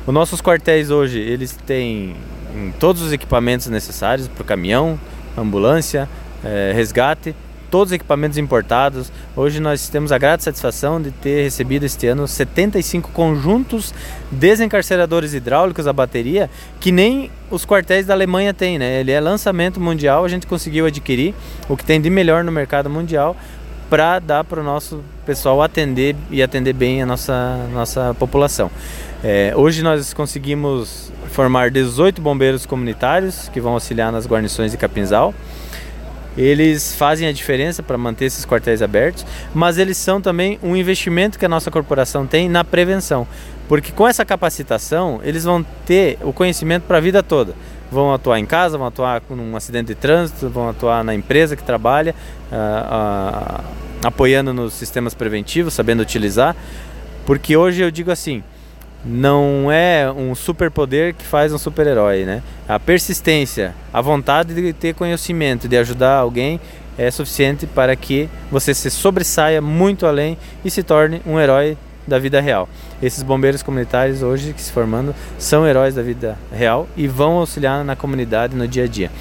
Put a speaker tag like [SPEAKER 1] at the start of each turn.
[SPEAKER 1] Os nossos quartéis hoje, eles têm todos os equipamentos necessários para o caminhão, ambulância, resgate, todos os equipamentos importados. Hoje nós temos a grata satisfação de ter recebido este ano 75 conjuntos desencarceradores hidráulicos a bateria, que nem os quartéis da Alemanha têm, né? Ele é lançamento mundial, a gente conseguiu adquirir o que tem de melhor no mercado mundial para dar para o nosso pessoal atender e atender bem a nossa população. Hoje nós conseguimos formar 18 bombeiros comunitários que vão auxiliar nas guarnições de Capinzal. Eles fazem a diferença para manter esses quartéis abertos, mas eles são também um investimento que a nossa corporação tem na prevenção, porque com essa capacitação eles vão ter o conhecimento para a vida toda. Vão atuar em casa, vão atuar num acidente de trânsito, vão atuar na empresa que trabalha, apoiando nos sistemas preventivos, sabendo utilizar, porque hoje eu digo assim, não é um superpoder que faz um super-herói, né? A persistência, a vontade de ter conhecimento, de ajudar alguém é suficiente para que você se sobressaia muito além e se torne um herói da vida real. Esses bombeiros comunitários hoje que se formando são heróis da vida real e vão auxiliar na comunidade no dia a dia.